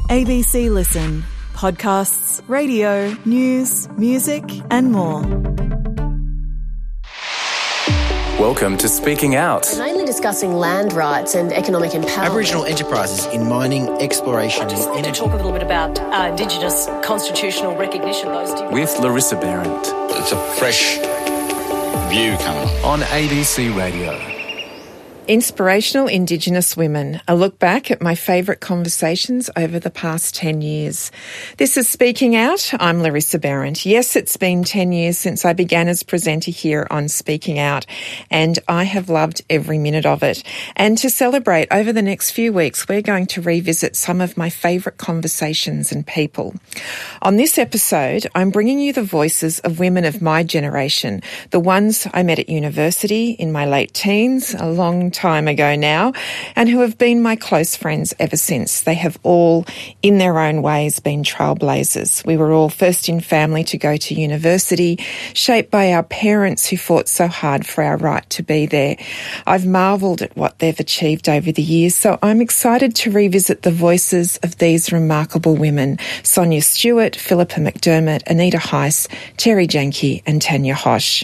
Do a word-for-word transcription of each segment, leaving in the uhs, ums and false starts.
A B C Listen. Podcasts, radio, news, music and more. Welcome to Speaking Out. Mainly discussing land rights and economic empowerment. Aboriginal enterprises in mining, exploration I just and want energy. to talk a little bit about uh, Indigenous constitutional recognition. Those With Larissa Behrendt. It's a fresh view coming on. On A B C Radio. Inspirational Indigenous Women, a look back at my favourite conversations over the past ten years. This is Speaking Out. I'm Larissa Behrendt. Yes, it's been ten years since I began as presenter here on Speaking Out, and I have loved every minute of it. And to celebrate, over the next few weeks, we're going to revisit some of my favourite conversations and people. On this episode, I'm bringing you the voices of women of my generation, the ones I met at university in my late teens, a long time ago now, and who have been my close friends ever since. They have all, in their own ways, been trailblazers. We were all first in family to go to university, shaped by our parents who fought so hard for our right to be there. I've marvelled at what they've achieved over the years, so I'm excited to revisit the voices of these remarkable women: Sonia Stewart, Philippa McDermott, Anita Heiss, Terry Janke and Tanya Hosch.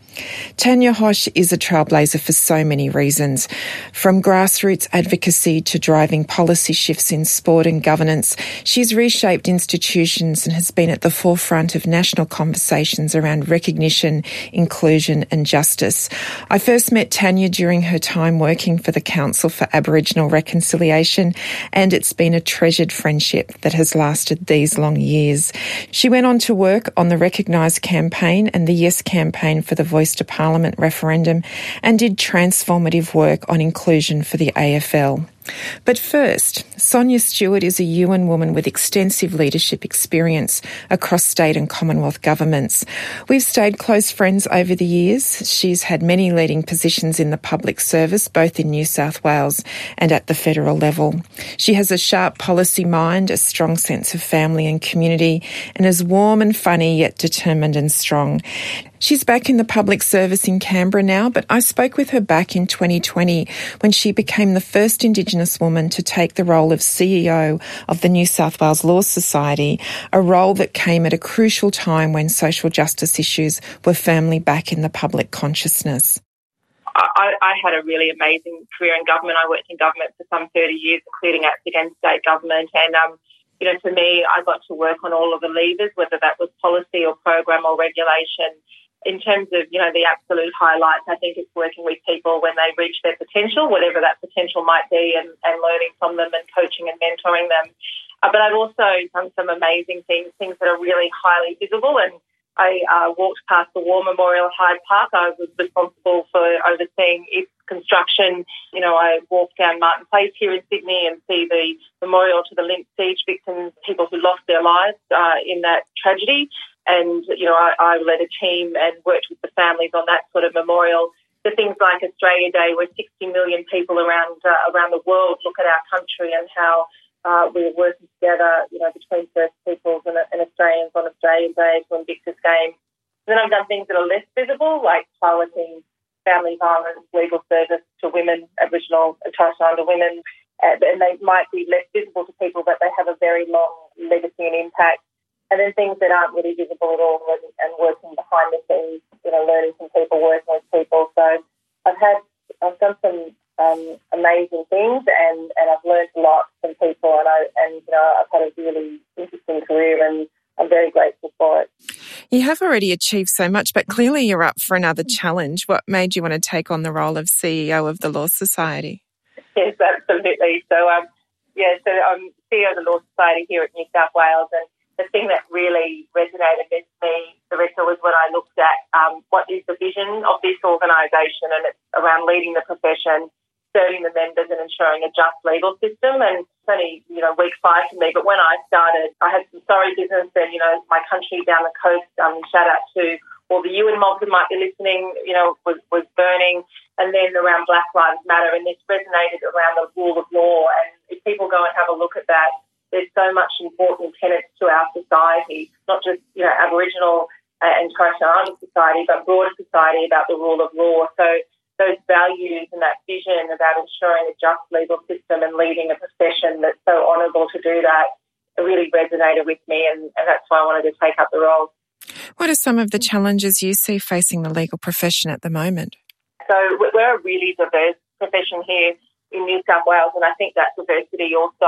Tanya Hosch is a trailblazer for so many reasons. From grassroots advocacy to driving policy shifts in sport and governance, she's reshaped institutions and has been at the forefront of national conversations around recognition, inclusion and justice. I first met Tanya during her time working for the Council for Aboriginal Reconciliation, and it's been a treasured friendship that has lasted these long years. She went on to work on the Recognise campaign and the Yes campaign for the Voice to Parliament referendum, and did transformative work on inclusion for the A F L. But first, Sonia Stewart is a Yuin woman with extensive leadership experience across state and Commonwealth governments. We've stayed close friends over the years. She's had many leading positions in the public service, both in New South Wales and at the federal level. She has a sharp policy mind, a strong sense of family and community, and is warm and funny yet determined and strong. She's back in the public service in Canberra now, but I spoke with her back in twenty twenty when she became the first Indigenous woman to take the role of C E O of the New South Wales Law Society, a role that came at a crucial time when social justice issues were firmly back in the public consciousness. I, I had a really amazing career in government. I worked in government for some thirty years, including ACSIC and state government. And, um, you know, for me, I got to work on all of the levers, whether that was policy or program or regulation. In terms of, you know, the absolute highlights, I think it's working with people when they reach their potential, whatever that potential might be, and, and learning from them and coaching and mentoring them. Uh, but I've also done some amazing things, things that are really highly visible. And I uh, walked past the War Memorial at Hyde Park. I was responsible for overseeing its construction. You know, I walked down Martin Place here in Sydney and see the memorial to the Lindt siege victims, people who lost their lives uh, in that tragedy. And, you know, I, I led a team and worked with the families on that sort of memorial. The things like Australia Day, where sixty million people around uh, around the world look at our country and how uh, we're working together, you know, between First Peoples and, and Australians on Australia Day to Invictus Games. Then I've done things that are less visible, like piloting family violence legal service to women, Aboriginal and Torres Strait Islander women. Uh, and they might be less visible to people, but they have a very long legacy and impact. And then things that aren't really visible at all, and, and working behind the scenes, you know, learning from people, working with people. So I've had, I've done some um, amazing things, and, and I've learned a lot from people, and I, and you know, I've had a really interesting career, and I'm very grateful for it. You have already achieved so much, but clearly you're up for another challenge. What made you want to take on the role of C E O of the Law Society? Yes, absolutely. So, um, yeah, so I'm C E O of the Law Society here at New South Wales, and the thing that really resonated with me, Larissa, was when I looked at um, what is the vision of this organisation, and it's around leading the profession, serving the members and ensuring a just legal system. And it's only, you know, week five for me, but when I started, I had some sorry business and, you know, my country down the coast, um, shout out to all the Yuin mob who might be listening, you know, was, was burning. And then around Black Lives Matter, and this resonated around the rule of law. And if people go and have a look at that, there's so much important tenets to our society, not just, you know, Aboriginal and Torres Strait Islander society, but broader society about the rule of law. So those values and that vision about ensuring a just legal system and leading a profession that's so honourable to do that it really resonated with me, and, and that's why I wanted to take up the role. What are some of the challenges you see facing the legal profession at the moment? So we're a really diverse profession here in New South Wales, and I think that diversity also,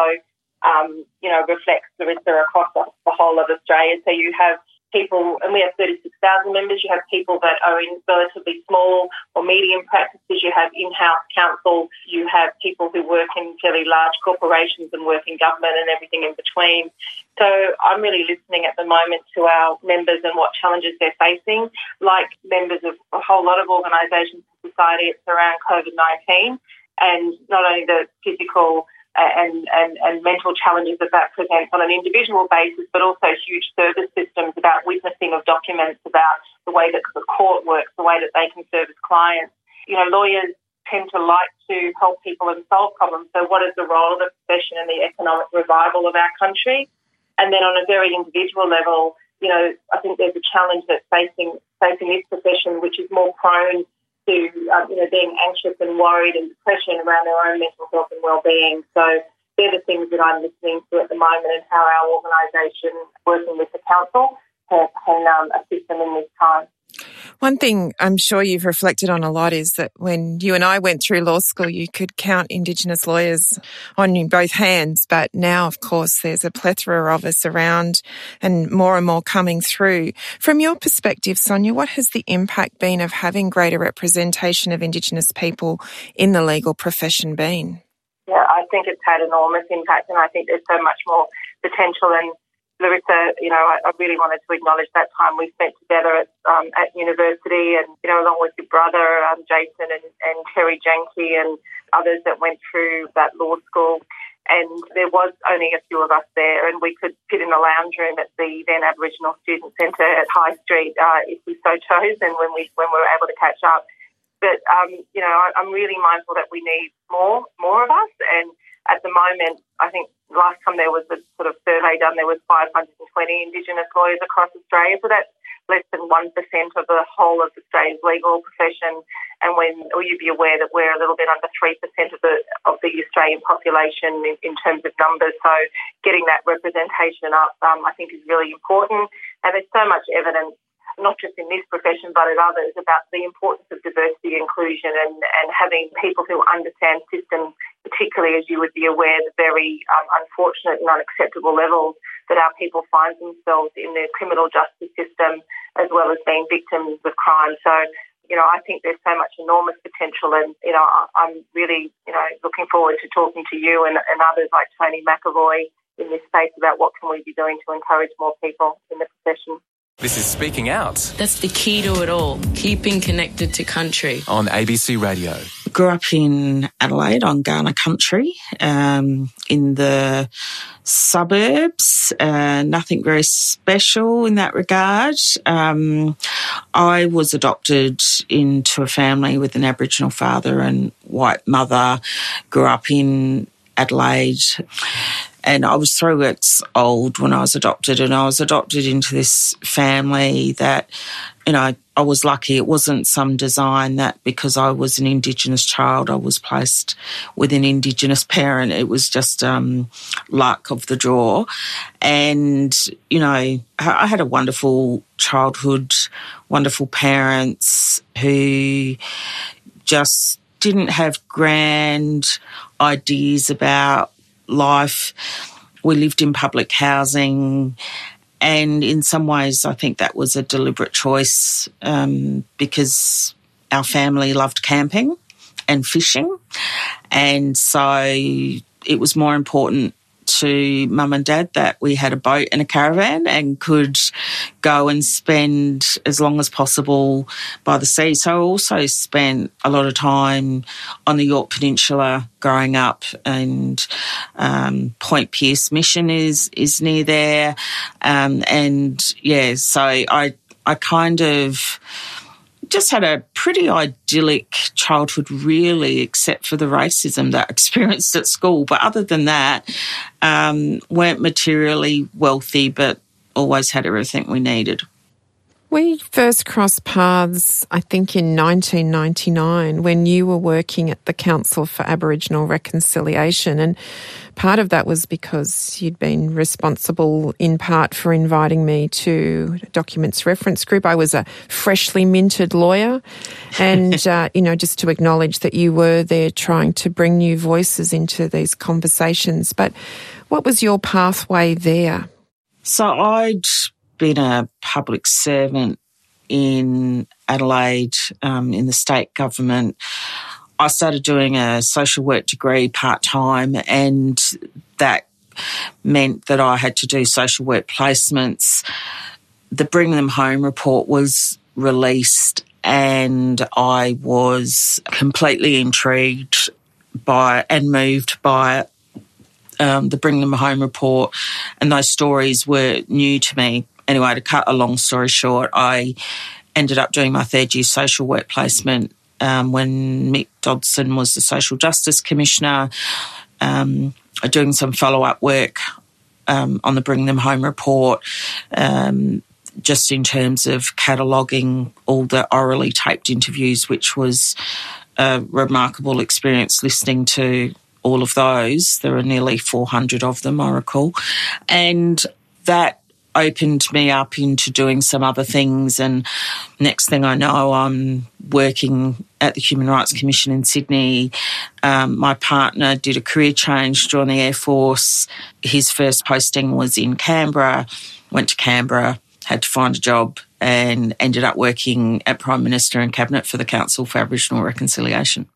um, you know, reflects Larissa across the, the whole of Australia. So you have people, and we have thirty-six thousand members, you have people that are in relatively small or medium practices, you have in-house counsel, you have people who work in fairly large corporations and work in government and everything in between. So I'm really listening at the moment to our members and what challenges they're facing. Like members of a whole lot of organisations in society, it's around COVID nineteen, and not only the physical And, and, and mental challenges that that presents on an individual basis, but also huge service systems about witnessing of documents, about the way that the court works, the way that they can service clients. You know, lawyers tend to like to help people and solve problems. So what is the role of the profession in the economic revival of our country? And then on a very individual level, you know, I think there's a challenge that's facing, facing this profession, which is more prone to um, you know, being anxious and worried and depression around their own mental health and well-being. So they're the things that I'm listening to at the moment, and how our organisation, working with the council, can, can um, assist them in this time. One thing I'm sure you've reflected on a lot is that when you and I went through law school, you could count Indigenous lawyers on both hands. But now, of course, there's a plethora of us around and more and more coming through. From your perspective, Sonia, what has the impact been of having greater representation of Indigenous people in the legal profession been? Yeah, I think it's had enormous impact, and I think there's so much more potential. And Larissa, you know, I, I really wanted to acknowledge that time we spent together at um, at university, and, you know, along with your brother, um, Jason and, and Terry Jenke and others that went through that law school. And there was only a few of us there, and we could sit in the lounge room at the then Aboriginal Student Centre at High Street uh, if we so chose, and when we when we were able to catch up. But, um, you know, I, I'm really mindful that we need more, more of us. And at the moment, I think last time there was a sort of survey done, there was five hundred twenty Indigenous lawyers across Australia. So that's less than one percent of the whole of Australia's legal profession. And when, or you'd be aware that we're a little bit under three percent of the of the Australian population in, in terms of numbers. So getting that representation up, um, I think, is really important. And there's so much evidence, not just in this profession but in others, about the importance of diversity, inclusion, and, and having people who understand systems, particularly, as you would be aware, the very um, unfortunate and unacceptable levels that our people find themselves in the criminal justice system, as well as being victims of crime. So, you know, I think there's so much enormous potential, and, you know, I'm really, you know, looking forward to talking to you and, and others like Tony McAvoy in this space about what can we be doing to encourage more people in the profession. This is Speaking Out. That's the key to it all, keeping connected to country. On A B C Radio. Grew up in Adelaide on Kaurna country, um, in the suburbs. Uh, nothing very special in that regard. Um, I was adopted into a family with an Aboriginal father and white mother. Grew up in Adelaide. And I was three weeks old when I was adopted, and I was adopted into this family that, you know, I was lucky. It wasn't some design that because I was an Indigenous child, I was placed with an Indigenous parent. It was just um, luck of the draw. And, you know, I had a wonderful childhood, wonderful parents who just didn't have grand ideas about life. We lived in public housing, and in some ways I think that was a deliberate choice um, because our family loved camping and fishing, and so it was more important to mum and dad that we had a boat and a caravan and could go and spend as long as possible by the sea. So I also spent a lot of time on the Yorke Peninsula growing up, and um, Point Pearce Mission is is near there. Um, and, yeah, so I I kind of just had a pretty idyllic childhood, really, except for the racism that I experienced at school. But other than that, um, weren't materially wealthy, but always had everything we needed. We first crossed paths, I think, in nineteen ninety-nine when you were working at the Council for Aboriginal Reconciliation, and part of that was because you'd been responsible in part for inviting me to Documents Reference Group. I was a freshly minted lawyer, and, uh, you know, just to acknowledge that you were there trying to bring new voices into these conversations. But what was your pathway there? So I'd been a public servant in Adelaide, um, in the state government. I started doing a social work degree part-time, and that meant that I had to do social work placements. The Bring Them Home report was released, and I was completely intrigued by and moved by um, the Bring Them Home report, and those stories were new to me. Anyway, to cut a long story short, I ended up doing my third year social work placement um, when Mick Dodson was the Social Justice Commissioner, um, doing some follow-up work um, on the Bring Them Home report, um, just in terms of cataloguing all the orally taped interviews, which was a remarkable experience listening to all of those. There are nearly four hundred of them, I recall. And that opened me up into doing some other things, and next thing I know, I'm working at the Human Rights Commission in Sydney. Um, my partner did a career change, joined the Air Force. His first posting was in Canberra, went to Canberra, had to find a job, and ended up working at Prime Minister and Cabinet for the Council for Aboriginal Reconciliation.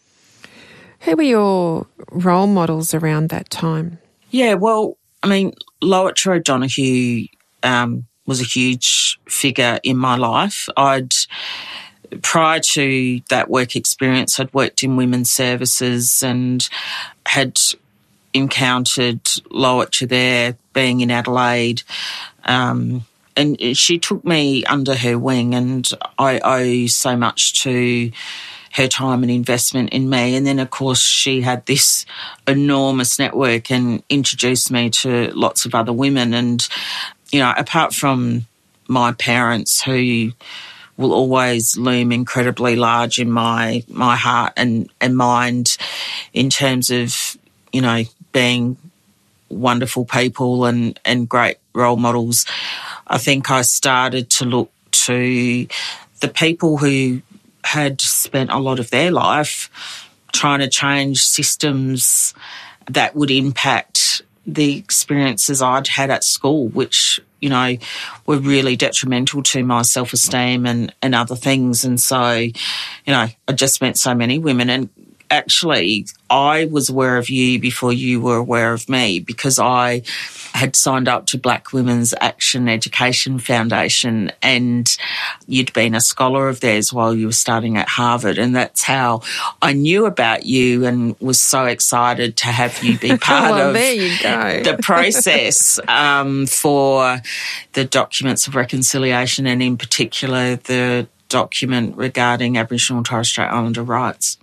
Who were your role models around that time? Yeah, well, I mean, Lowitja O'Donoghue um, was a huge figure in my life. I'd, prior to that work experience, I'd worked in women's services and had encountered Lowitja there, being in Adelaide. Um, and she took me under her wing, and I owe so much to her time and investment in me. And then, of course, she had this enormous network and introduced me to lots of other women. And, you know, apart from my parents, who will always loom incredibly large in my my heart and, and mind in terms of, you know, being wonderful people and, and great role models, I think I started to look to the people who had spent a lot of their life trying to change systems that would impact the experiences I'd had at school, which, you know, were really detrimental to my self-esteem and, and other things. And so, you know, I just met so many women. And actually, I was aware of you before you were aware of me, because I had signed up to Black Women's Action Education Foundation, and you'd been a scholar of theirs while you were studying at Harvard, and that's how I knew about you and was so excited to have you be part well, of there you go. the process um, for the Documents of Reconciliation, and in particular the document regarding Aboriginal and Torres Strait Islander rights.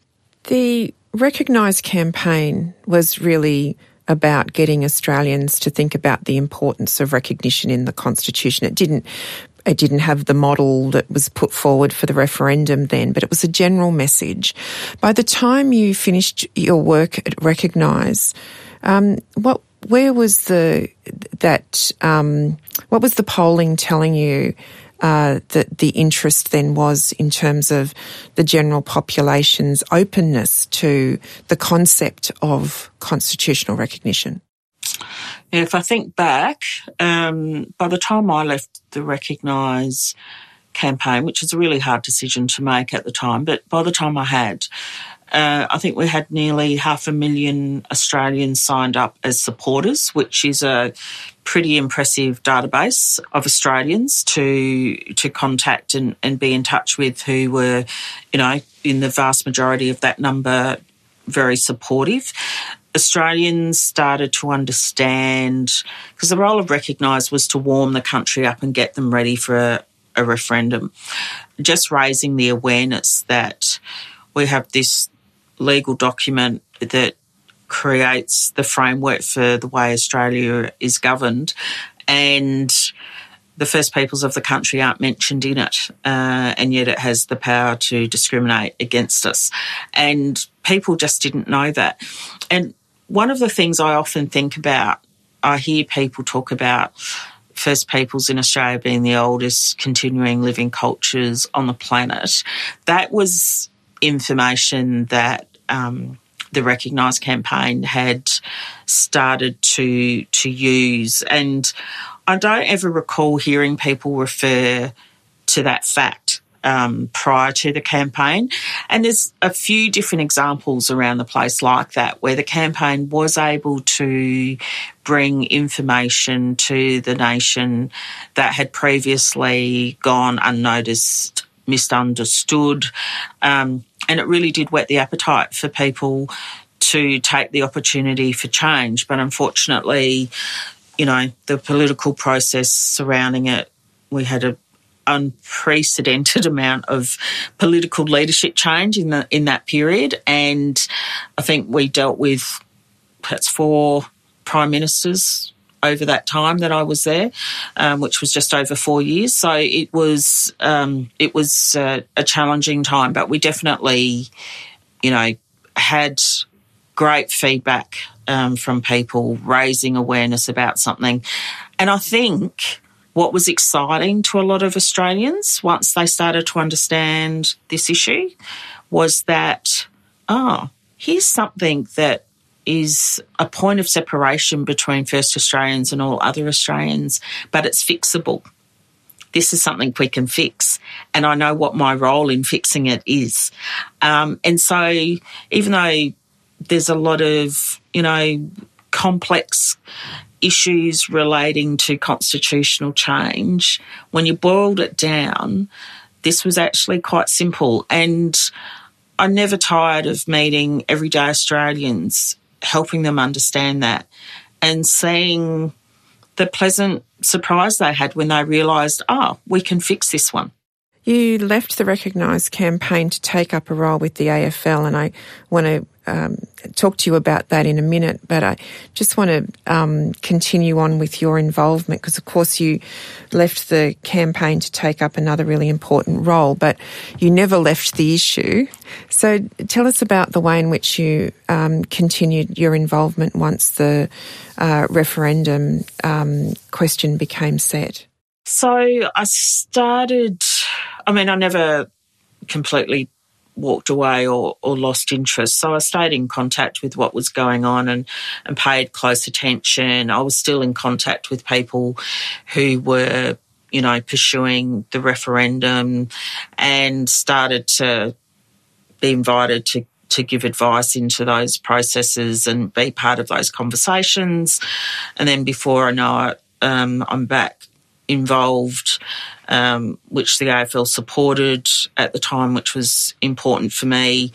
The Recognise campaign was really about getting Australians to think about the importance of recognition in the Constitution. It didn't it didn't have the model that was put forward for the referendum then, but it was a general message. By the time you finished your work at Recognise, um, what where was the that um, what was the polling telling you uh, that the interest then was in terms of the general population's openness to the concept of constitutional recognition? Yeah, if I think back, um, by the time I left the Recognise campaign, which was a really hard decision to make at the time, but by the time I had, uh, I think we had nearly half a million Australians signed up as supporters, which is a pretty impressive database of Australians to to contact and, and be in touch with, who were, you know, in the vast majority of that number, very supportive. Australians started to understand, because the role of Recognise was to warm the country up and get them ready for a, a referendum, just raising the awareness that we have this legal document that creates the framework for the way Australia is governed, and the First Peoples of the country aren't mentioned in it, uh, and yet it has the power to discriminate against us. And people just didn't know that. And one of the things I often think about, I hear people talk about First Peoples in Australia being the oldest continuing living cultures on the planet. That was information that um, the Recognise campaign had started to to use, and I don't ever recall hearing people refer to that fact um, prior to the campaign. And there's a few different examples around the place like that where the campaign was able to bring information to the nation that had previously gone unnoticed, misunderstood, um, and it really did whet the appetite for people to take the opportunity for change. But unfortunately, you know, the political process surrounding it, we had an unprecedented amount of political leadership change in the in that period, and I think we dealt with perhaps four prime ministers over that time that I was there, um, which was just over four years. So it was um, it was uh, a challenging time, but we definitely, you know, had great feedback um, from people raising awareness about something. And I think what was exciting to a lot of Australians once they started to understand this issue was that, oh, here's something that is a point of separation between First Australians and all other Australians, but it's fixable. This is something we can fix, and I know what my role in fixing it is. Um, and so even though there's a lot of, you know, complex issues relating to constitutional change, when you boiled it down, this was actually quite simple. And I'm never tired of meeting everyday Australians, helping them understand that and seeing the pleasant surprise they had when they realised, oh, we can fix this one. You left the Recognise campaign to take up a role with the A F L, and I want to um, talk to you about that in a minute, but I just want to um, continue on with your involvement because, of course, you left the campaign to take up another really important role, but you never left the issue. So tell us about the way in which you um, continued your involvement once the uh, referendum um, question became set. So I started, I mean, I never completely walked away or, or lost interest. So I stayed in contact with what was going on and, and paid close attention. I was still in contact with people who were, you know, pursuing the referendum and started to be invited to, to give advice into those processes and be part of those conversations. And then before I know it, um, I'm back involved, um, which the A F L supported at the time, which was important for me.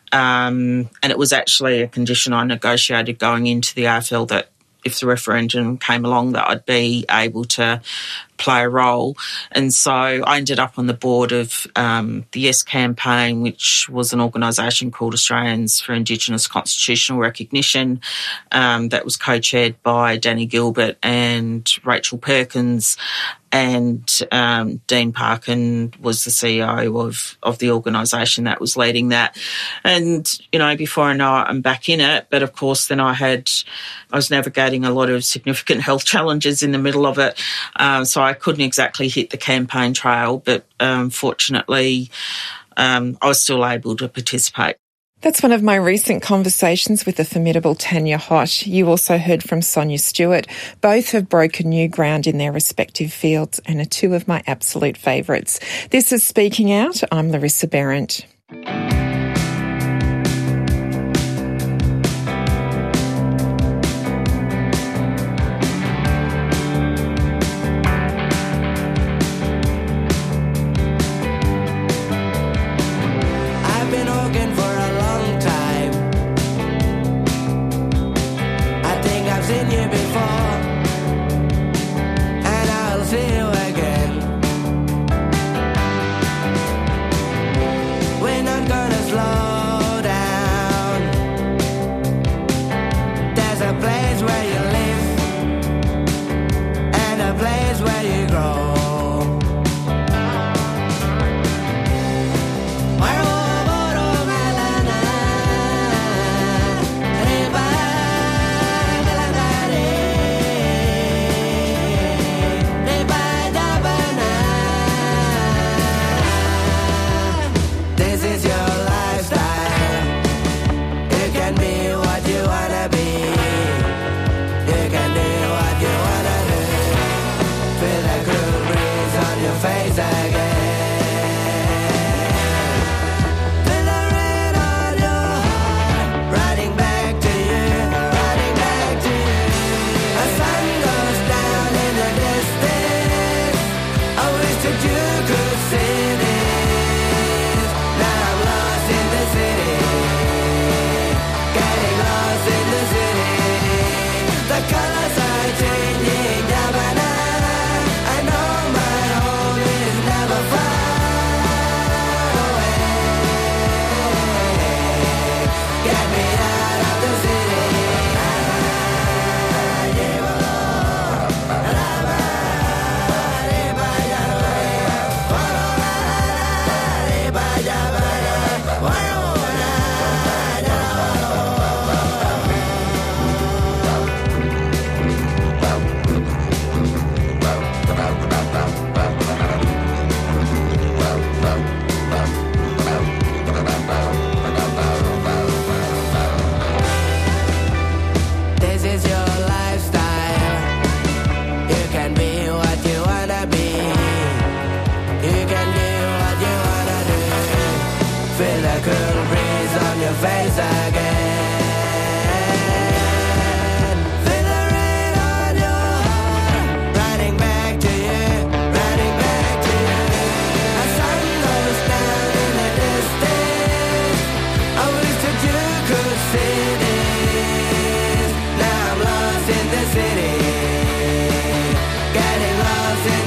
Um, and it was actually a condition I negotiated going into the A F L that if the referendum came along that I'd be able to play a role. And so I ended up on the board of um, the Yes campaign, which was an organisation called Australians for Indigenous Constitutional Recognition, um, that was co-chaired by Danny Gilbert and Rachel Perkins, and um, Dean Parkin was the C E O of, of the organisation that was leading that. And, you know, before I know it, I'm back in it. But, of course, then I had, I was navigating a lot of significant health challenges in the middle of it. Um, so I couldn't exactly hit the campaign trail, but um, fortunately um, I was still able to participate. That's one of my recent conversations with the formidable Tanya Hott. You also heard from Sonia Stewart. Both have broken new ground in their respective fields and are two of my absolute favourites. This is Speaking Out. I'm Larissa Behrendt. We're not gonna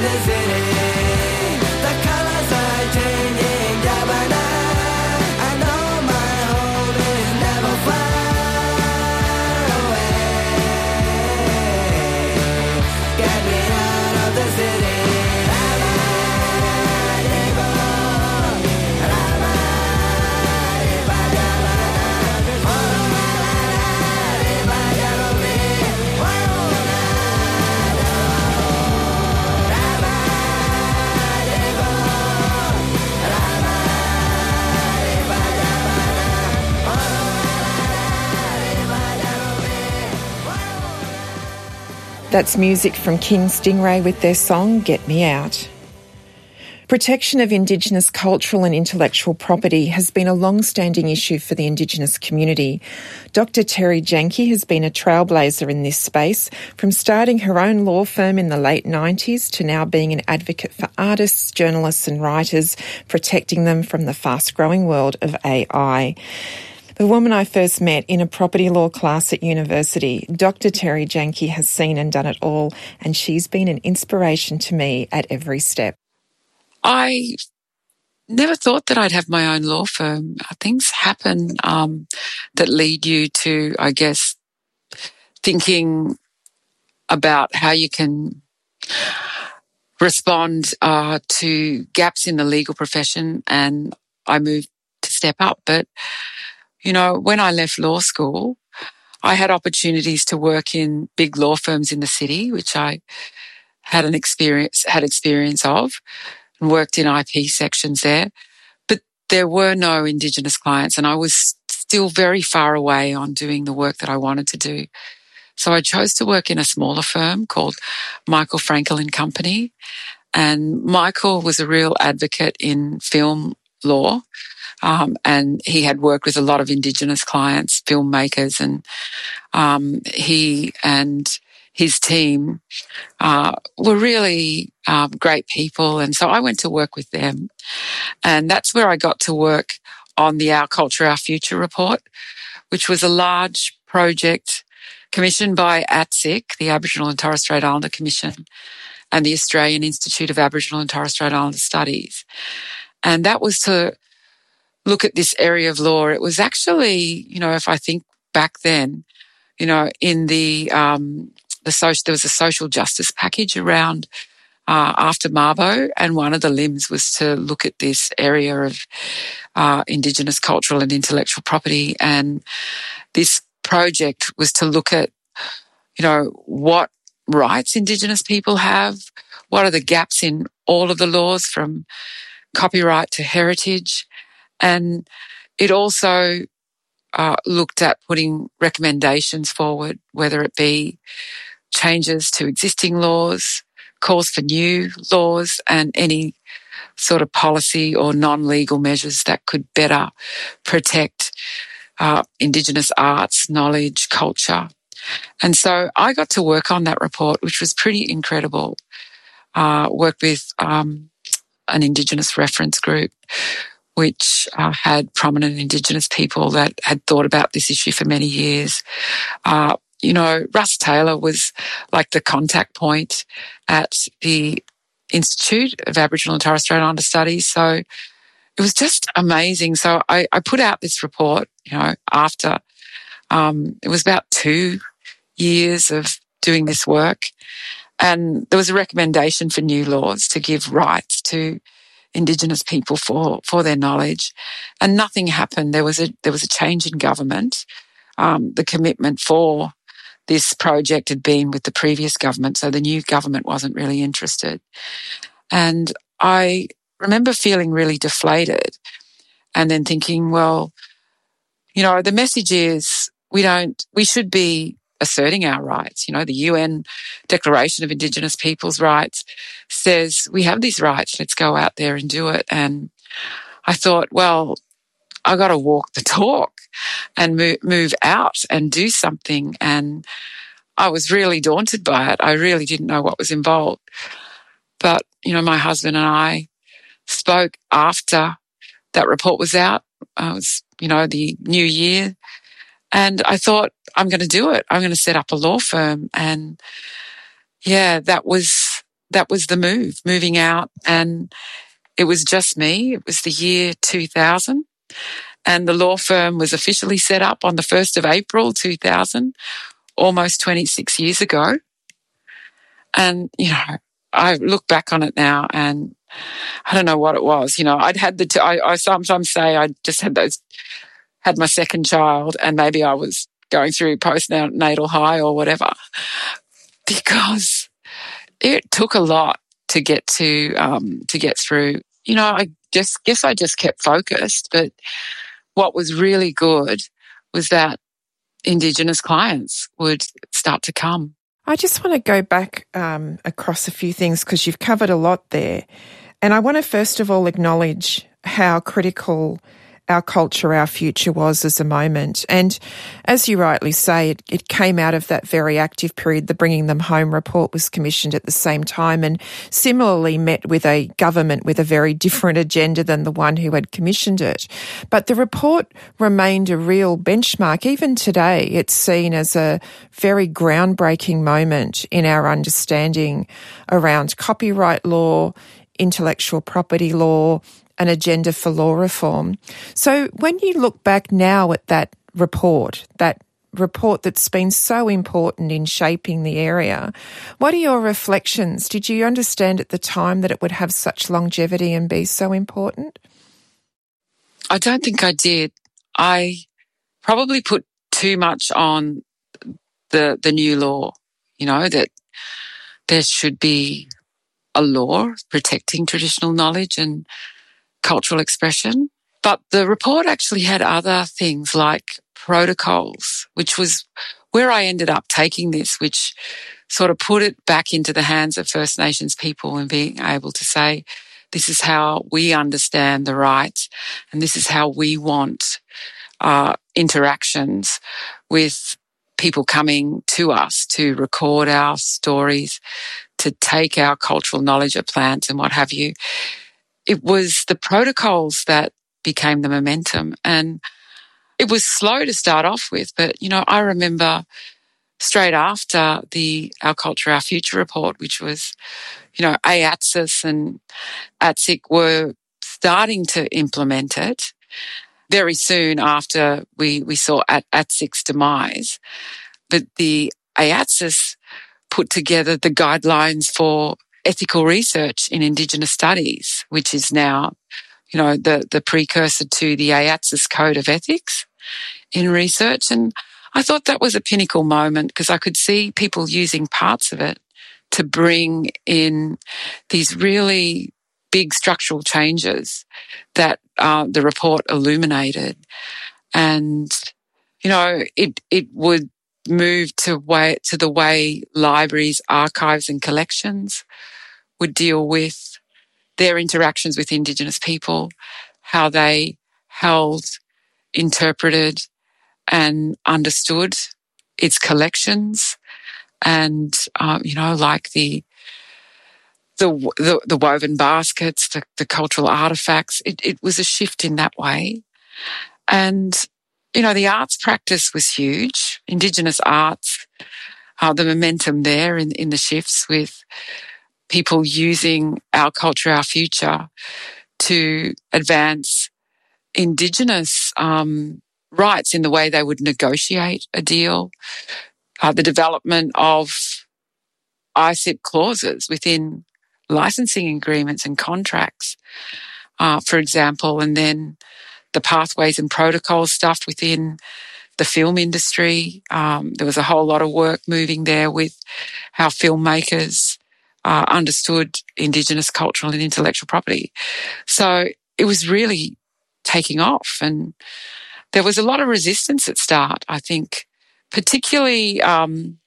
That's music from King Stingray with their song Get Me Out. Protection of Indigenous cultural and intellectual property has been a long-standing issue for the Indigenous community. Doctor Terry Janke has been a trailblazer in this space, from starting her own law firm in the late nineties to now being an advocate for artists, journalists and writers, protecting them from the fast-growing world of A I. The woman I first met in a property law class at university, Doctor Terry Janke, has seen and done it all, and she's been an inspiration to me at every step. I never thought that I'd have my own law firm. Things happen um, that lead you to, I guess, thinking about how you can respond uh, to gaps in the legal profession, and I moved to step up. But you know, when I left law school, I had opportunities to work in big law firms in the city, which I had an experience, had experience of, and worked in I P sections there. But there were no Indigenous clients, and I was still very far away on doing the work that I wanted to do. So I chose to work in a smaller firm called Michael Frankel and Company. And Michael was a real advocate in film law. Um, and he had worked with a lot of Indigenous clients, filmmakers, and um, he and his team uh, were really um, great people. And so I went to work with them. And that's where I got to work on the Our Culture, Our Future report, which was a large project commissioned by A T S I C, the Aboriginal and Torres Strait Islander Commission, and the Australian Institute of Aboriginal and Torres Strait Islander Studies. And that was to look at this area of law. It was actually, you know, if I think back then, you know, in the um, the social, there was a social justice package around uh, after Mabo, and one of the limbs was to look at this area of uh, Indigenous cultural and intellectual property. And this project was to look at, you know, what rights Indigenous people have, what are the gaps in all of the laws from copyright to heritage. And it also uh, looked at putting recommendations forward, whether it be changes to existing laws, calls for new laws, and any sort of policy or non-legal measures that could better protect uh, Indigenous arts, knowledge, culture. And so I got to work on that report, which was pretty incredible. Uh, worked with um, an Indigenous reference group, which uh, had prominent Indigenous people that had thought about this issue for many years. Uh, you know, Russ Taylor was like the contact point at the Institute of Aboriginal and Torres Strait Islander Studies. So it was just amazing. So I, I put out this report, you know, after um, it was about two years of doing this work. And there was a recommendation for new laws to give rights to Indigenous people for, for their knowledge, and nothing happened. There was a there was a change in government. Um, the commitment for this project had been with the previous government, so the new government wasn't really interested. And I remember feeling really deflated, and then thinking, well, you know, the message is we don't, we should be asserting our rights. You know, the U N Declaration of Indigenous Peoples' Rights says we have these rights. Let's go out there and do it. And I thought, well, I got to walk the talk and move, move out and do something. And I was really daunted by it. I really didn't know what was involved. But, you know, my husband and I spoke after that report was out. It was, you know, the new year. And I thought, I'm going to do it. I'm going to set up a law firm. And yeah, that was that was the move, moving out. And it was just me. It was the year two thousand. And the law firm was officially set up on the first of April two thousand, almost twenty-six years ago. And, you know, I look back on it now and I don't know what it was. You know, I'd had the, t- I, I sometimes say I just had those, had my second child and maybe I was going through postnatal high or whatever, because it took a lot to get to, um, to get through. You know, I just guess I just kept focused, but what was really good was that Indigenous clients would start to come. I just want to go back um, across a few things because you've covered a lot there. And I want to first of all acknowledge how critical our culture, our future was as a moment. And as you rightly say, it, it came out of that very active period. The Bringing Them Home report was commissioned at the same time and similarly met with a government with a very different agenda than the one who had commissioned it. But the report remained a real benchmark. Even today, it's seen as a very groundbreaking moment in our understanding around copyright law, intellectual property law, an agenda for law reform. So when you look back now at that report, that report that's been so important in shaping the area, what are your reflections? Did you understand at the time that it would have such longevity and be so important? I don't think I did. I probably put too much on the the new law, you know, that there should be a law protecting traditional knowledge and cultural expression. But the report actually had other things like protocols, which was where I ended up taking this, which sort of put it back into the hands of First Nations people and being able to say, this is how we understand the rights and this is how we want uh, interactions with people coming to us to record our stories, to take our cultural knowledge of plants and what have you. It was the protocols that became the momentum, and it was slow to start off with. But, you know, I remember straight after the Our Culture, Our Future report, which was, you know, A A T S I S and A T S I C were starting to implement it very soon after we, we saw A T S I C's demise. But the A A T S I S put together the guidelines for ethical research in Indigenous studies, which is now, you know, the, the precursor to the A A T S I S Code of Ethics in research. And I thought that was a pinnacle moment because I could see people using parts of it to bring in these really big structural changes that uh, the report illuminated. And, you know, it, it would move to way, to the way libraries, archives and collections would deal with their interactions with Indigenous people, how they held, interpreted and understood its collections and, um, you know, like the, the, the, the woven baskets, the, the cultural artefacts. It, it was a shift in that way. And, you know, the arts practice was huge. Indigenous arts, uh, the momentum there in, in the shifts with people using Our Culture, Our Future to advance Indigenous um, rights in the way they would negotiate a deal, uh, the development of I S I P clauses within licensing agreements and contracts, uh, for example, and then the pathways and protocols stuff within the film industry. Um, there was a whole lot of work moving there with how filmmakers Uh, understood Indigenous cultural and intellectual property. So it was really taking off, and there was a lot of resistance at start, I think, particularly, um,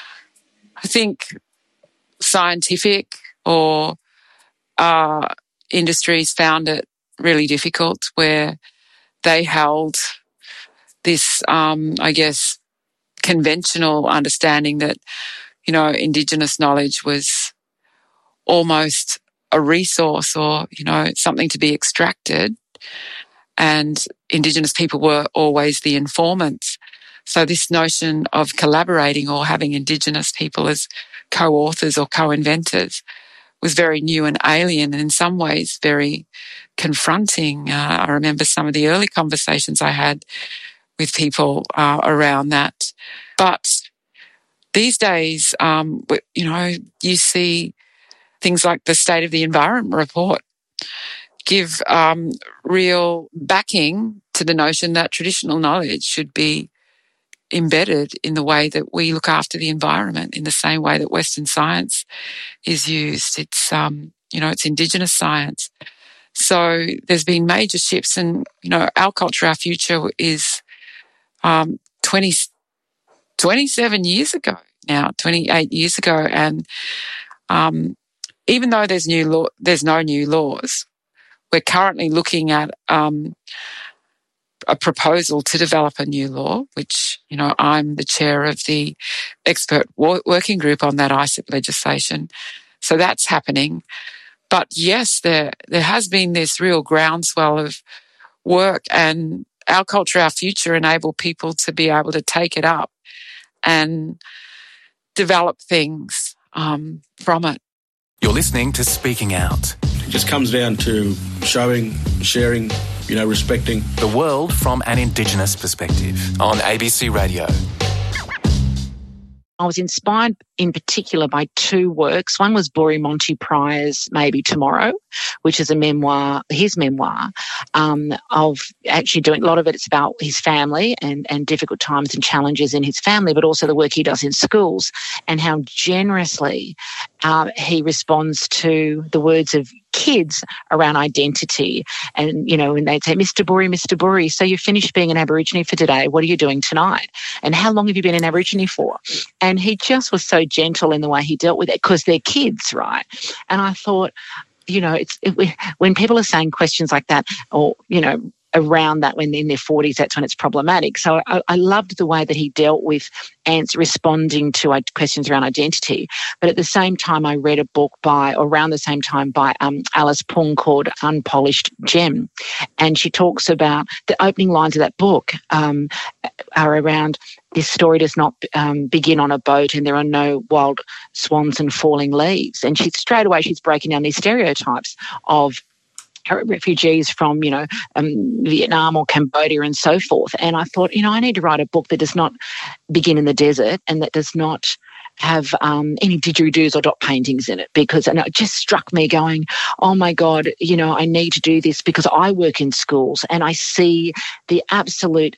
I think, scientific or uh, industries found it really difficult where they held this, um, I guess, conventional understanding that, you know, Indigenous knowledge was almost a resource or, you know, something to be extracted. And Indigenous people were always the informants. So this notion of collaborating or having Indigenous people as co-authors or co-inventors was very new and alien and in some ways very confronting. Uh, I remember some of the early conversations I had with people uh, around that. But these days, um, you know, you see things like the State of the Environment report give um, real backing to the notion that traditional knowledge should be embedded in the way that we look after the environment, in the same way that Western science is used. It's, um, you know, it's Indigenous science. So there's been major shifts, and, you know, Our Culture, Our Future is um, twenty, twenty-seven years ago now, twenty-eight years ago. And um, even though there's new law, there's no new laws, we're currently looking at um, a proposal to develop a new law, which, you know, I'm the chair of the expert working group on that I C I P legislation. So that's happening. But yes, there there has been this real groundswell of work, and Our Culture, Our Future enable people to be able to take it up and develop things um, from it. You're listening to Speaking Out. It just comes down to showing, sharing, you know, respecting the world from an Indigenous perspective on A B C Radio. I was inspired in particular by two works. One was Buri Monty Pryor's Maybe Tomorrow, which is a memoir, his memoir, um, of actually doing a lot of it. It's about his family and, and difficult times and challenges in his family, but also the work he does in schools and how generously uh, he responds to the words of kids around identity. And, you know, when they'd say, Mister Buri, Mister Buri, so you finished being an Aborigine for today. What are you doing tonight? And how long have you been an Aborigine for? And he just was so gentle in the way he dealt with it because they're kids, right? And I thought, you know, it's it, when people are saying questions like that, or, you know, around that when they're in their forties, that's when it's problematic. So I, I loved the way that he dealt with answer, responding to questions around identity. But at the same time, I read a book by, or around the same time, by um, Alice Pung called Unpolished Gem. And she talks about the opening lines of that book um, are around this story does not um, begin on a boat and there are no wild swans and falling leaves. And she straight away, she's breaking down these stereotypes of refugees from, you know, um, Vietnam or Cambodia and so forth. And I thought, you know, I need to write a book that does not begin in the desert and that does not have um, any didgeridoos or dot paintings in it, because and it just struck me going, oh my God, you know, I need to do this because I work in schools and I see the absolute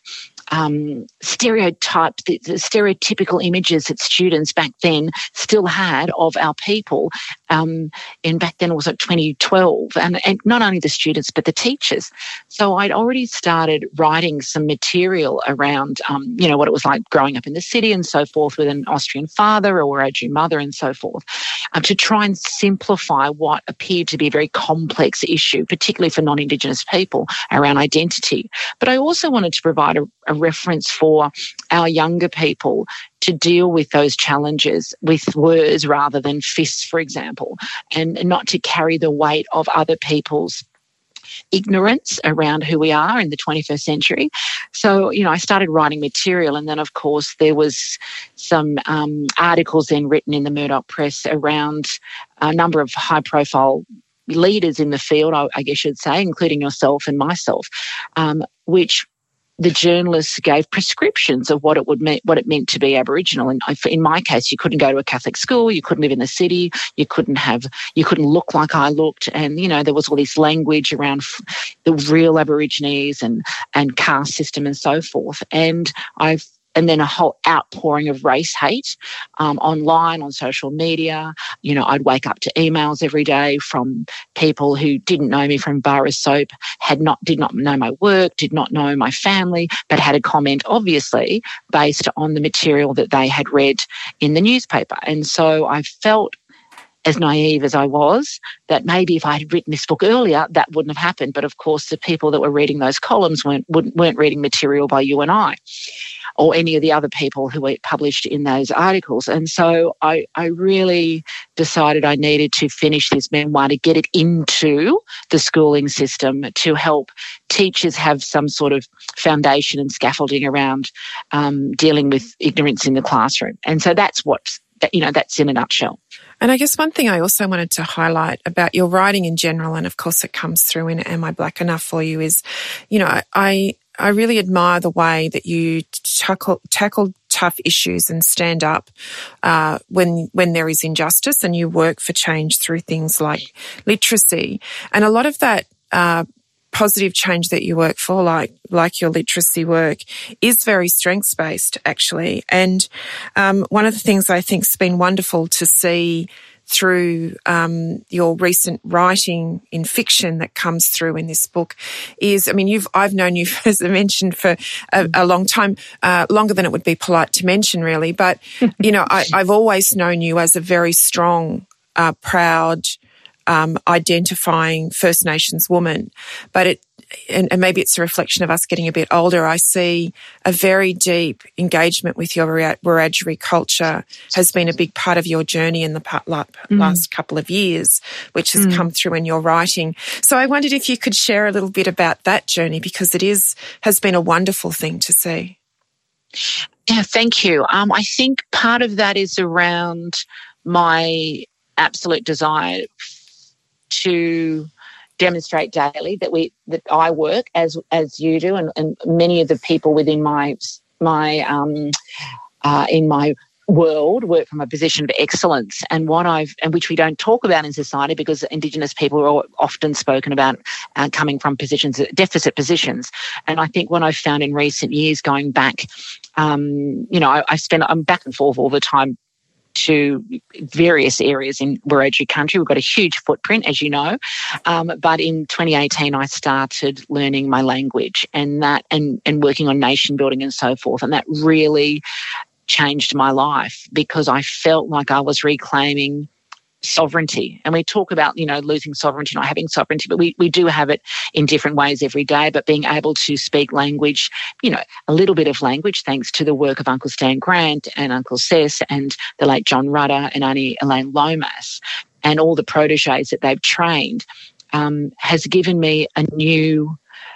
Um, stereotype, the, the stereotypical images that students back then still had of our people. Um, and back then it was like twenty twelve, and, and not only the students but the teachers. So I'd already started writing some material around, um, you know, what it was like growing up in the city and so forth with an Austrian father or Wiradjuri mother and so forth, um, to try and simplify what appeared to be a very complex issue, particularly for non-Indigenous people, around identity. But I also wanted to provide a, a reference for our younger people to deal with those challenges with words rather than fists, for example, and not to carry the weight of other people's ignorance around who we are in the twenty-first century. So, you know, I started writing material, and then, of course, there was some um, articles then written in the Murdoch Press around a number of high-profile leaders in the field, I, I guess you'd say, including yourself and myself, um, which the journalists gave prescriptions of what it would mean, what it meant to be Aboriginal. And in my case, you couldn't go to a Catholic school, you couldn't live in the city, you couldn't have, you couldn't look like I looked, and you know there was all this language around the real Aborigines and and caste system and so forth. And I've And then a whole outpouring of race hate um, online, on social media. You know, I'd wake up to emails every day from people who didn't know me from bar of soap, had not, did not know my work, did not know my family, but had a comment, obviously, based on the material that they had read in the newspaper. And so I felt, as naive as I was, that maybe if I had written this book earlier, that wouldn't have happened. But of course, the people that were reading those columns weren't, weren't reading material by you and I, or any of the other people who were published in those articles. And so I, I really decided I needed to finish this memoir to get it into the schooling system to help teachers have some sort of foundation and scaffolding around um, dealing with ignorance in the classroom. And so that's what, you know, that's in a nutshell. And I guess one thing I also wanted to highlight about your writing in general, and of course it comes through in Am I Black Enough for You, is, you know, I I really admire the way that you tackle, tackle tough issues and stand up uh, when when there is injustice, and you work for change through things like literacy. And a lot of that uh, positive change that you work for, like like your literacy work, is very strengths-based, actually. And um, one of the things I think has been wonderful to see through um, your recent writing in fiction that comes through in this book is, I mean, you've I've known you, as I mentioned, for a, a long time, uh, longer than it would be polite to mention, really. But, you know, I, I've always known you as a very strong, uh, proud, um, identifying First Nations woman. But it, and, and maybe it's a reflection of us getting a bit older, I see a very deep engagement with your Wiradjuri culture has been a big part of your journey in the last mm. couple of years, which has mm. come through in your writing. So I wondered if you could share a little bit about that journey, because it is has been a wonderful thing to see. Yeah, thank you. Um, I think part of that is around my absolute desire to demonstrate daily that we that I work as as you do, and, and many of the people within my my um uh, in my world work from a position of excellence, and what I've and which we don't talk about in society because Indigenous people are often spoken about uh, coming from positions deficit positions. And I think what I've found in recent years, going back, um, you know, I, I spend I'm back and forth all the time to various areas in Wiradjuri country. We've got a huge footprint, as you know. Um, but in twenty eighteen, I started learning my language and that, and, and working on nation building and so forth. And that really changed my life because I felt like I was reclaiming sovereignty. And we talk about, you know, losing sovereignty, not having sovereignty, but we, we do have it in different ways every day. But being able to speak language, you know, a little bit of language, thanks to the work of Uncle Stan Grant and Uncle Sess and the late John Rudder and Auntie Elaine Lomas and all the proteges that they've trained, um, has given me a new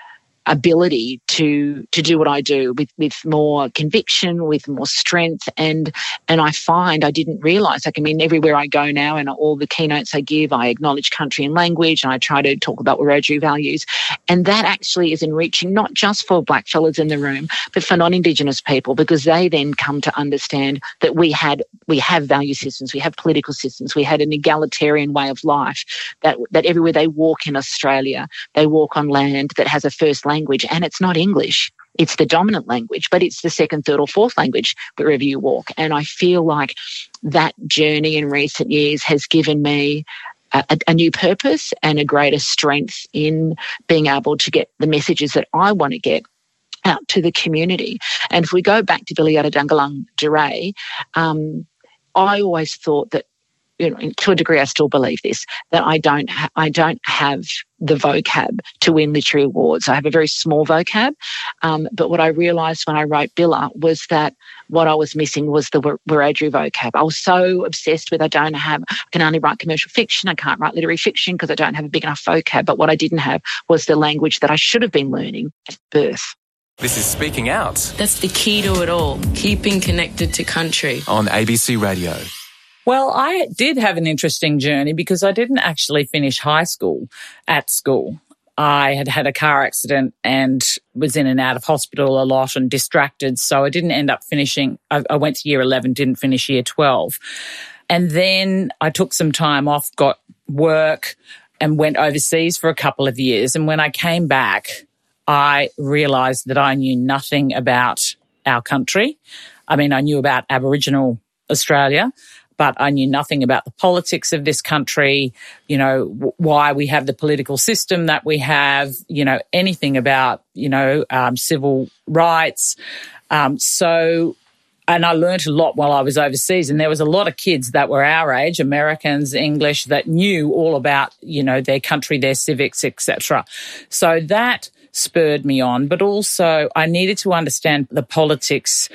ability to to do what I do with, with more conviction, with more strength. And and I find I didn't realise, like, I mean, everywhere I go now and all the keynotes I give, I acknowledge country and language and I try to talk about Wiradjuri values. And that actually is enriching not just for black fellas in the room, but for non-Indigenous people, because they then come to understand that we had we have value systems, we have political systems, we had an egalitarian way of life, that that everywhere they walk in Australia, they walk on land that has a first language. language, and it's not English. It's the dominant language, but it's the second, third or fourth language wherever you walk. And I feel like that journey in recent years has given me a, a new purpose and a greater strength in being able to get the messages that I want to get out to the community. And if we go back to Biliyada Dangalang Duray, um, I always thought that, you know, to a degree, I still believe this, that I don't, ha- I don't have the vocab to win literary awards. I have a very small vocab, um, but what I realised when I wrote Billa was that what I was missing was the Wiradjuri vocab. I was so obsessed with I don't have, I can only write commercial fiction, I can't write literary fiction because I don't have a big enough vocab. But what I didn't have was the language that I should have been learning at birth. This is Speaking Out. That's the key to it all, keeping connected to country. On A B C Radio. Well, I did have an interesting journey because I didn't actually finish high school at school. I had had a car accident and was in and out of hospital a lot and distracted, so I didn't end up finishing. I, I went to year eleven, didn't finish year twelve. And then I took some time off, got work and went overseas for a couple of years. And when I came back, I realised that I knew nothing about our country. I mean, I knew about Aboriginal Australia, but I knew nothing about the politics of this country, you know, w- why we have the political system that we have, you know, anything about, you know, um, civil rights. Um, so, and I learned a lot while I was overseas, and there was a lot of kids that were our age, Americans, English, that knew all about, you know, their country, their civics, et cetera. So that spurred me on, but also I needed to understand the politics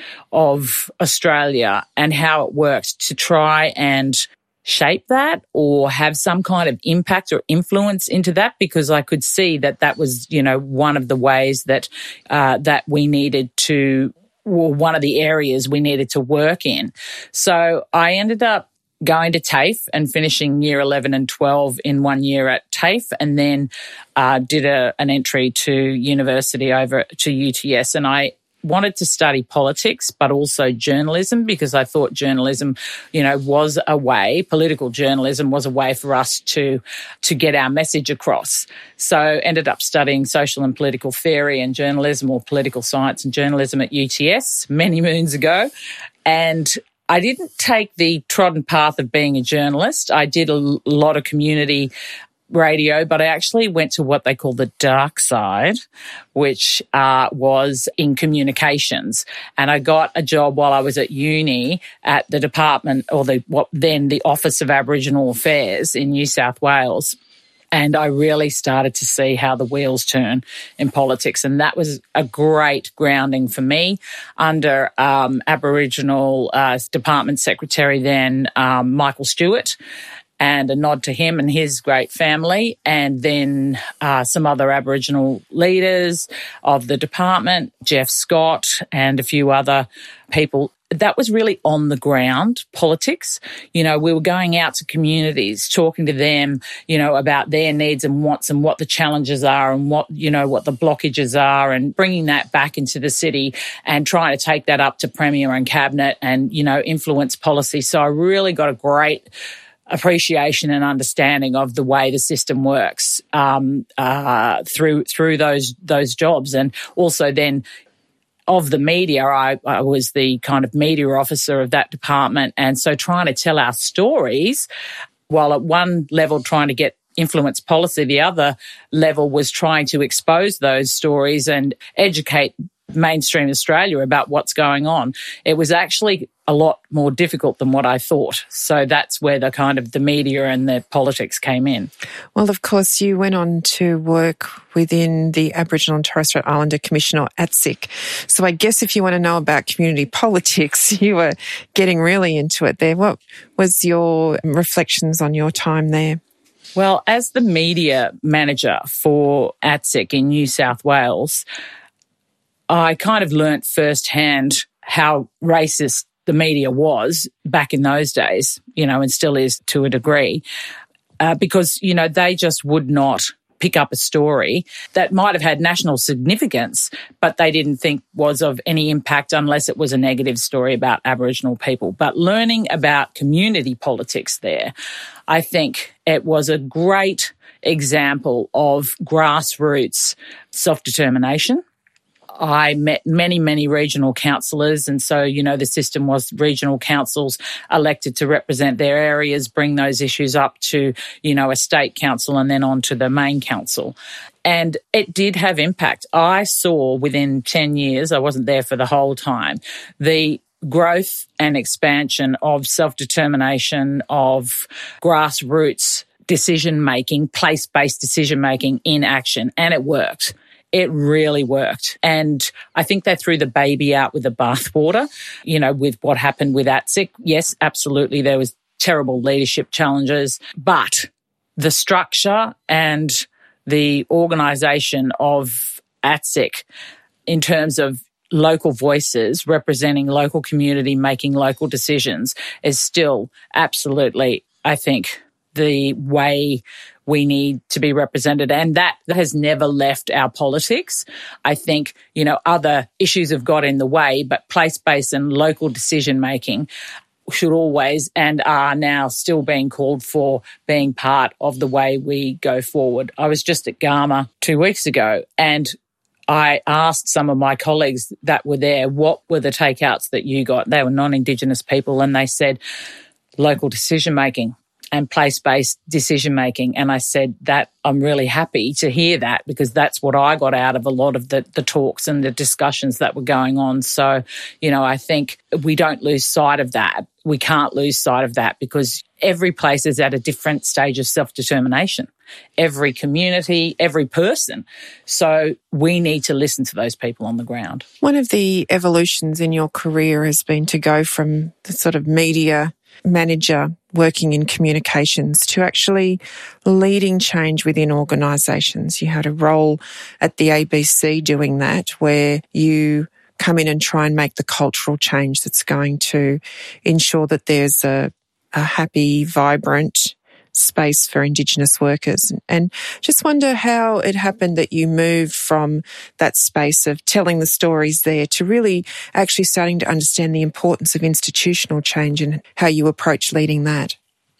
of Australia and how it worked to try and shape that or have some kind of impact or influence into that, because I could see that that was, you know, one of the ways that uh, that we needed to, or one of the areas we needed to work in. So I ended up going to TAFE and finishing year eleven and twelve in one year at TAFE, and then uh, did a, an entry to university over to U T S. And I wanted to study politics, but also journalism, because I thought journalism, you know, was a way, political journalism was a way for us to, to get our message across. So ended up studying social and political theory and journalism, or political science and journalism at U T S many moons ago. And I didn't take the trodden path of being a journalist. I did a lot of community radio, but I actually went to what they call the dark side, which uh, was in communications. And I got a job while I was at uni at the department, or the what then the Office of Aboriginal Affairs in New South Wales. And I really started to see how the wheels turn in politics. And that was a great grounding for me under um, Aboriginal uh, Department Secretary then, um, Michael Stewart, and a nod to him and his great family, and then uh, some other Aboriginal leaders of the department, Jeff Scott and a few other people. That was really on the ground politics. You know, we were going out to communities, talking to them, you know, about their needs and wants and what the challenges are and what, you know, what the blockages are, and bringing that back into the city and trying to take that up to Premier and Cabinet and, you know, influence policy. So I really got a great appreciation and understanding of the way the system works um, uh, through through those those jobs. And also then, of the media, I, I was the kind of media officer of that department. And so trying to tell our stories, while at one level trying to get influence policy, the other level was trying to expose those stories and educate mainstream Australia about what's going on. It was actually a lot more difficult than what I thought. So that's where the kind of the media and the politics came in. Well, of course, you went on to work within the Aboriginal and Torres Strait Islander Commission, or A T S I C. So I guess if you want to know about community politics, you were getting really into it there. What was your reflections on your time there? Well, as the media manager for A T S I C in New South Wales, I kind of learnt firsthand how racist the media was back in those days, you know, and still is to a degree, uh, because, you know, they just would not pick up a story that might have had national significance, but they didn't think was of any impact unless it was a negative story about Aboriginal people. But learning about community politics there, I think it was a great example of grassroots self-determination. I met many, many regional councillors, and so, you know, the system was regional councils elected to represent their areas, bring those issues up to, you know, a state council and then on to the main council. And it did have impact. I saw within ten years, I wasn't there for the whole time, the growth and expansion of self-determination, of grassroots decision-making, place-based decision-making in action, and it worked. It really worked. And I think they threw the baby out with the bathwater, you know, with what happened with A T S I C. Yes, absolutely, there was terrible leadership challenges, but the structure and the organisation of A T S I C in terms of local voices representing local community, making local decisions, is still absolutely, I think, the way we need to be represented. And that has never left our politics. I think, you know, other issues have got in the way, but place-based and local decision-making should always and are now still being called for, being part of the way we go forward. I was just at Garma two weeks ago, and I asked some of my colleagues that were there, what were the takeouts that you got? They were non-Indigenous people, and they said local decision-making and place-based decision-making. And I said that I'm really happy to hear that, because that's what I got out of a lot of the, the talks and the discussions that were going on. So, you know, I think we don't lose sight of that. We can't lose sight of that, because every place is at a different stage of self-determination. Every community, every person. So we need to listen to those people on the ground. One of the evolutions in your career has been to go from the sort of media manager working in communications to actually leading change within organisations. You had a role at the A B C doing that, where you come in and try and make the cultural change that's going to ensure that there's a a happy, vibrant space for Indigenous workers. And just wonder how it happened that you moved from that space of telling the stories there to really actually starting to understand the importance of institutional change and how you approach leading that.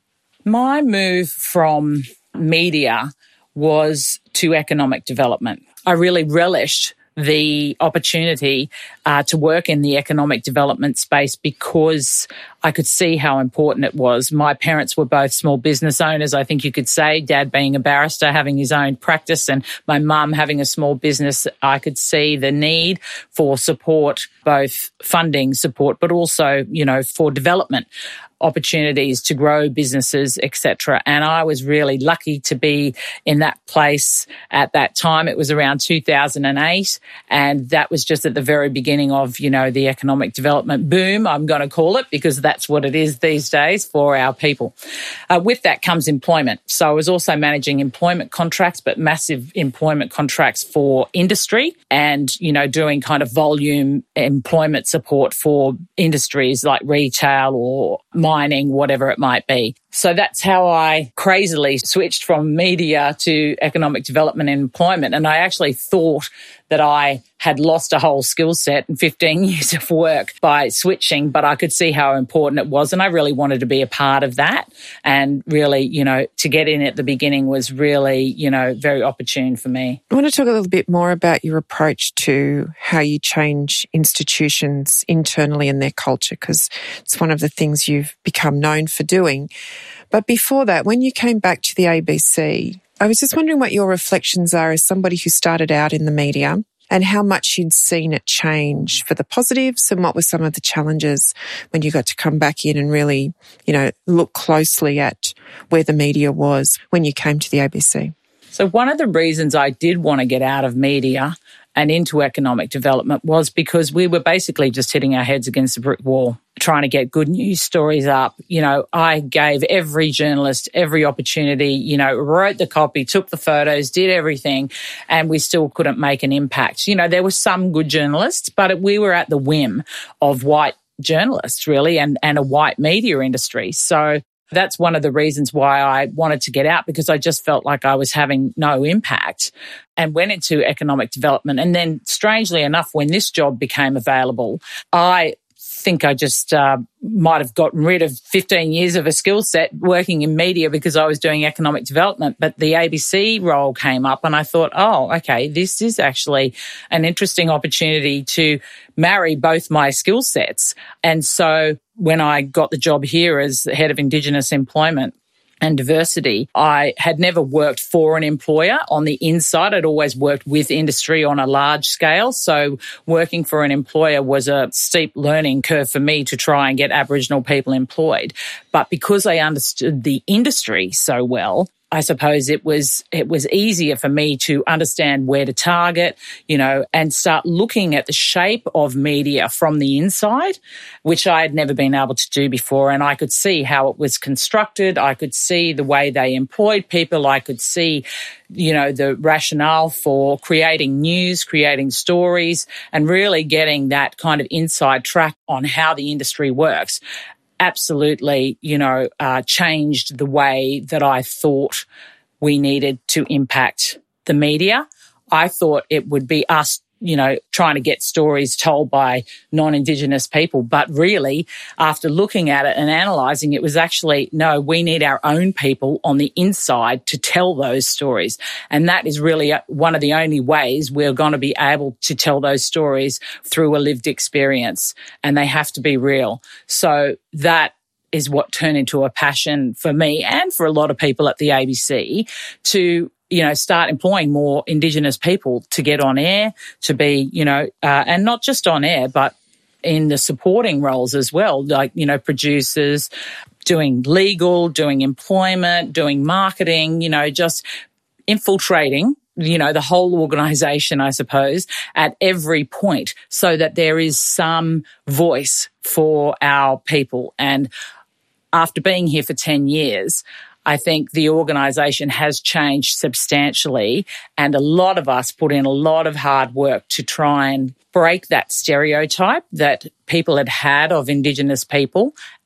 My move from media was to economic development. I really relished the opportunity uh, to work in the economic development space because I could see how important it was. My parents were both small business owners, I think you could say, Dad being a barrister, having his own practice, and my mum having a small business. I could see the need for support, both funding support, but also, you know, for development opportunities to grow businesses, et cetera. And I was really lucky to be in that place at that time. It was around two thousand eight, and that was just at the very beginning of, you know, the economic development boom, I'm going to call it, because that's what it is these days for our people. Uh, with that comes employment. So I was also managing employment contracts, but massive employment contracts for industry and, you know, doing kind of volume employment support for industries like retail or mining, whatever it might be. So that's how I crazily switched from media to economic development and employment. And I actually thought that I had lost a whole skill set and fifteen years of work by switching, but I could see how important it was. And I really wanted to be a part of that. And really, you know, to get in at the beginning was really, you know, very opportune for me. I want to talk a little bit more about your approach to how you change institutions internally and their culture, because it's one of the things you've become known for doing. But before that, when you came back to the A B C, I was just wondering what your reflections are as somebody who started out in the media and how much you'd seen it change for the positives and what were some of the challenges when you got to come back in and really, you know, look closely at where the media was when you came to the A B C. So one of the reasons I did want to get out of media and into economic development was because we were basically just hitting our heads against a brick wall, trying to get good news stories up. You know, I gave every journalist every opportunity, you know, wrote the copy, took the photos, did everything, and we still couldn't make an impact. You know, there were some good journalists, but we were at the whim of white journalists, really, and, and a white media industry. So that's one of the reasons why I wanted to get out, because I just felt like I was having no impact and went into economic development. And then, strangely enough, when this job became available, I think I just uh, might have gotten rid of fifteen years of a skill set working in media because I was doing economic development. But the A B C role came up and I thought, oh, okay, this is actually an interesting opportunity to marry both my skill sets. And so when I got the job here as head of Indigenous employment and diversity, I had never worked for an employer on the inside. I'd always worked with industry on a large scale. So working for an employer was a steep learning curve for me to try and get Aboriginal people employed. But because I understood the industry so well, I suppose it was it was easier for me to understand where to target, you know, and start looking at the shape of media from the inside, which I had never been able to do before. And I could see how it was constructed. I could see the way they employed people. I could see, you know, the rationale for creating news, creating stories, and really getting that kind of inside track on how the industry works. Absolutely, you know, uh, changed the way that I thought we needed to impact the media. I thought it would be us, you know, trying to get stories told by non-Indigenous people. But really, after looking at it and analysing, it was actually, no, we need our own people on the inside to tell those stories. And that is really one of the only ways we're going to be able to tell those stories through a lived experience. And they have to be real. So that is what turned into a passion for me and for a lot of people at the A B C to, you know, start employing more Indigenous people to get on air, to be, you know, uh, and not just on air, but in the supporting roles as well, like, you know, producers, doing legal, doing employment, doing marketing, you know, just infiltrating, you know, the whole organisation, I suppose, at every point so that there is some voice for our people. And after being here for ten years, I think the organisation has changed substantially, and a lot of us put in a lot of hard work to try and break that stereotype that people had had of Indigenous people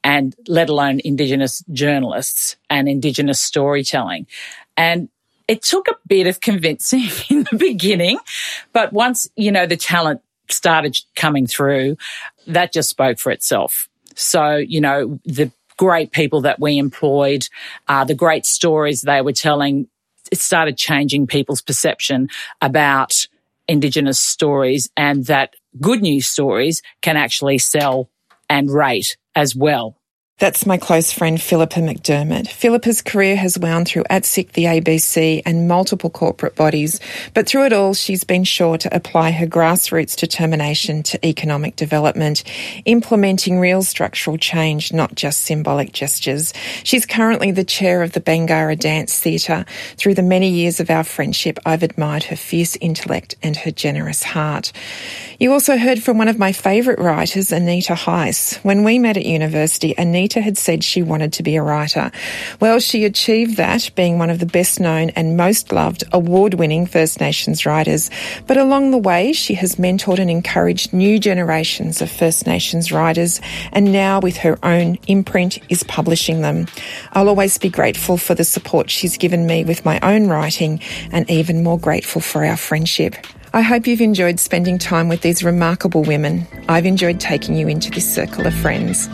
and let alone Indigenous journalists and Indigenous storytelling. And it took a bit of convincing in the beginning, but once, you know, the talent started coming through, that just spoke for itself. So, you know, the great people that we employed, uh, the great stories they were telling, it started changing people's perception about Indigenous stories, and that good news stories can actually sell and rate as well. That's my close friend Philippa McDermott. Philippa's career has wound through A T S I C, the A B C and multiple corporate bodies, but through it all she's been sure to apply her grassroots determination to economic development, implementing real structural change, not just symbolic gestures. She's currently the chair of the Bangarra Dance Theatre. Through the many years of our friendship, I've admired her fierce intellect and her generous heart. You also heard from one of my favourite writers, Anita Heiss. When we met at university, Anita had said she wanted to be a writer. Well, she achieved that, being one of the best known and most loved award-winning First Nations writers. But along the way, she has mentored and encouraged new generations of First Nations writers, and now with her own imprint is publishing them. I'll always be grateful for the support she's given me with my own writing, and even more grateful for our friendship. I hope you've enjoyed spending time with these remarkable women. I've enjoyed taking you into this circle of friends.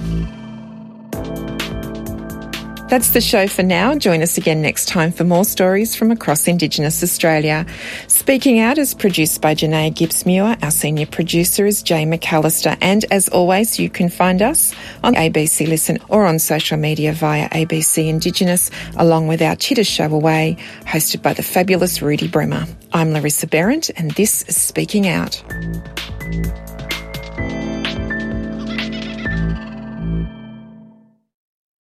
That's the show for now. Join us again next time for more stories from across Indigenous Australia. Speaking Out is produced by Janae Gibbs-Muir. Our senior producer is Jay McAllister. And as always, you can find us on A B C Listen or on social media via A B C Indigenous, along with our Chitta Show Away, hosted by the fabulous Rudy Bremer. I'm Larissa Behrendt, and this is Speaking Out.